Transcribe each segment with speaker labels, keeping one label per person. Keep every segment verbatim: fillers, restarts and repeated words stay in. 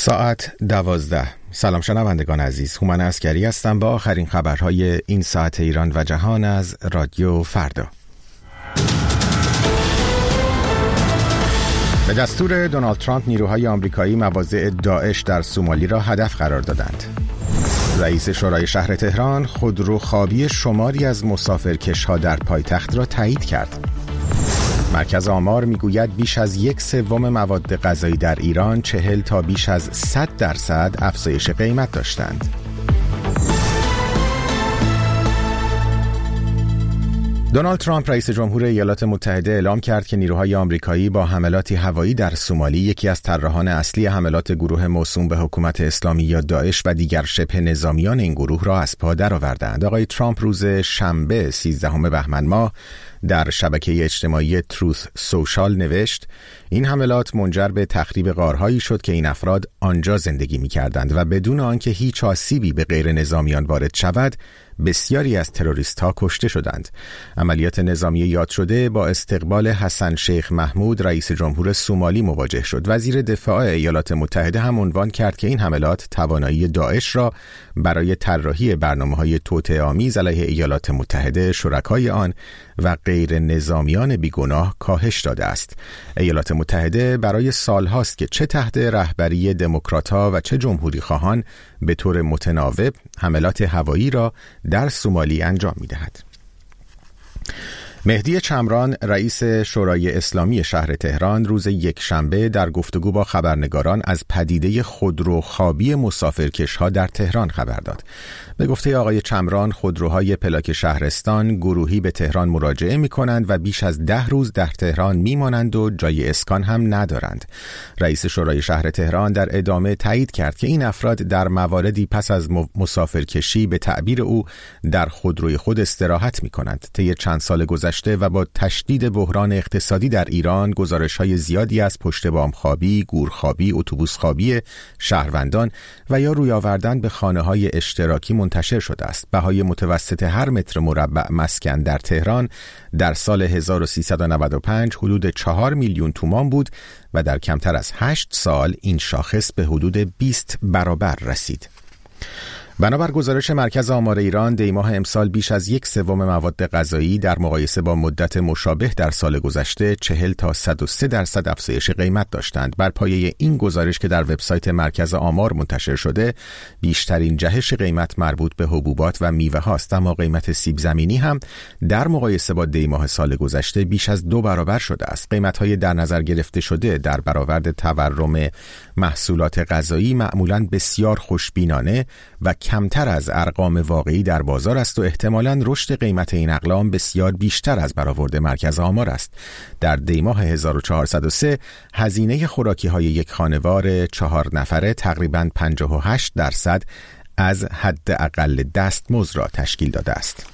Speaker 1: ساعت دوازده. سلام شنوندگان عزیز، هومن عسکری هستم با آخرین خبرهای این ساعت ایران و جهان از رادیو فردا. به دستور دونالد ترامپ نیروهای آمریکایی مواضع داعش در سومالی را هدف قرار دادند. رئیس شورای شهر تهران خودروخوابی شماری از مسافرکش‌ها در پایتخت را تایید کرد. مرکز آمار میگوید بیش از یک سوم مواد غذایی در ایران چهل تا بیش از صد درصد افزایش قیمت داشتند. دونالد ترامپ رئیس جمهور ایالات متحده اعلام کرد که نیروهای آمریکایی با حملاتی هوایی در سومالی، یکی از طراحان اصلی حملات گروه موسوم به حکومت اسلامی یا داعش و دیگر شبه نظامیان این گروه را از پا درآوردند. آقای ترامپ روز شنبه سیزدهم بهمن ماه در شبکه اجتماعی تروث سوشال نوشت این حملات منجر به تخریب غارهایی شد که این افراد آنجا زندگی می‌کردند و بدون آنکه هیچ آسیبی به غیر نظامیان وارد شود بسیاری از تروریست‌ها کشته شدند. عملیات نظامی یاد شده با استقبال حسن شیخ محمود رئیس جمهور سومالی مواجه شد. وزیر دفاع ایالات متحده هم عنوان کرد که این حملات توانایی داعش را برای طراحی برنامه‌های توطئه‌آمیز علیه ایالات متحده، شرکای آن و غیر نظامیان بیگناه کاهش داده است. ایالات متحده برای سالهاست که چه تحت رهبری دموکرات‌ها و چه جمهوری خواهان به طور متناوب حملات هوایی را در سومالی انجام می‌دهد. مهدی چمران رئیس شورای اسلامی شهر تهران روز یکشنبه در گفتگو با خبرنگاران از پدیده خودروخوابی مسافرکش‌ها در تهران خبر داد. به گفته آقای چمران، خودروهای پلاک شهرستان گروهی به تهران مراجعه می‌کنند و بیش از ده روز در تهران می‌مانند و جای اسکان هم ندارند. رئیس شورای شهر تهران در ادامه تایید کرد که این افراد در مواردی پس از مسافرکشی به تعبیر او در خودروی خود استراحت می‌کنند. طی چند سال گذشته و با تشدید بحران اقتصادی در ایران گزارش‌های زیادی از پشت بام خوابی، گورخوابی، اتوبوس خوابی شهروندان و یا روی آوردن به خانه‌های اشتراکی منتشر شده است. بهای متوسط هر متر مربع مسکن در تهران در سال هزار و سیصد و نود و پنج حدود چهار میلیون تومان بود و در کمتر از هشت سال این شاخص به حدود بیست برابر رسید. بنابر گزارش مرکز آمار ایران، دیماه امسال بیش از یک سوم مواد غذایی در مقایسه با مدت مشابه در سال گذشته چهل تا صد و سه درصد افزایش قیمت داشتند. بر پایه این گزارش که در وبسایت مرکز آمار منتشر شده، بیشترین جهش قیمت مربوط به حبوبات و میوه هاست، اما قیمت سیب زمینی هم در مقایسه با دیماه سال گذشته بیش از دو برابر شده است. قیمت‌های در نظر گرفته شده در برآورد تورم محصولات غذایی معمولاً بسیار خوشبینانه و کمتر از ارقام واقعی در بازار است و احتمالاً رشد قیمت این اقلام بسیار بیشتر از برآورد مرکز آمار است. در دیماه هزار و چهارصد و سه هزینه خوراکی‌های یک خانوار چهار نفره تقریباً پنجاه و هشت درصد از حداقل دستمزد را تشکیل داده است.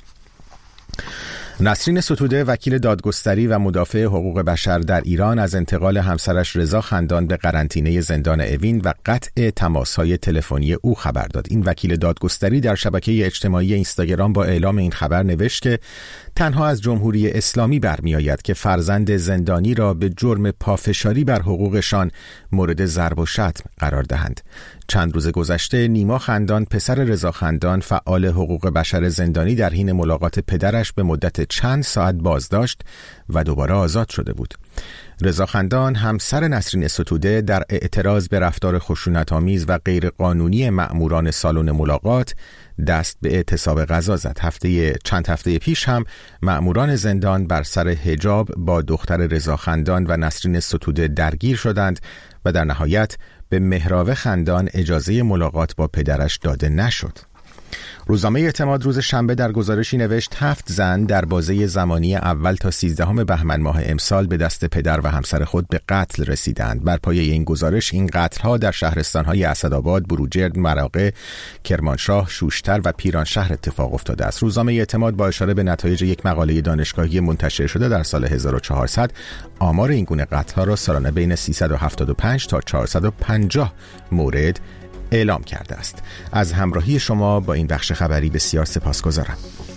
Speaker 1: نسرین ستوده وکیل دادگستری و مدافع حقوق بشر در ایران از انتقال همسرش رضا خندان به قرنطینه زندان اوین و قطع تماس‌های تلفنی او خبر داد. این وکیل دادگستری در شبکه اجتماعی اینستاگرام با اعلام این خبر نوشت که تنها از جمهوری اسلامی برمی‌آید که فرزند زندانی را به جرم پافشاری بر حقوقشان مورد ضرب و شتم قرار دهند. چند روز گذشته نیما خندان پسر رضا خندان فعال حقوق بشر زندانی در حین ملاقات پدرش به مدت چند ساعت بازداشت و دوباره آزاد شده بود. رضا خندان همسر نسرین ستوده در اعتراض به رفتار خشونت‌آمیز و غیرقانونی مأموران سالن ملاقات دست به اعتصاب غذا زد. هفته چند هفته پیش هم مأموران زندان بر سر حجاب با دختر رضا خندان و نسرین ستوده درگیر شدند و در نهایت به مهراوه خندان اجازه ملاقات با پدرش داده نشد. روزنامه اعتماد روز شنبه در گزارشی نوشت هفت زن در بازه زمانی اول تا سیزدهم بهمن ماه امسال به دست پدر و همسر خود به قتل رسیدند. بر پایه این گزارش این قتل‌ها در شهرستان‌های اسدآباد، بروجرد، مراغه، کرمانشاه، شوشتر و پیرانشهر اتفاق افتاده است. روزنامه اعتماد با اشاره به نتایج یک مقاله دانشگاهی منتشر شده در سال هزار و چهارصد آمار این گونه قتل‌ها را سالانه بین سیصد و هفتاد و پنج تا چهارصد و پنجاه مورد اعلام کرده است. از همراهی شما با این بخش خبری بسیار سپاسگزارم.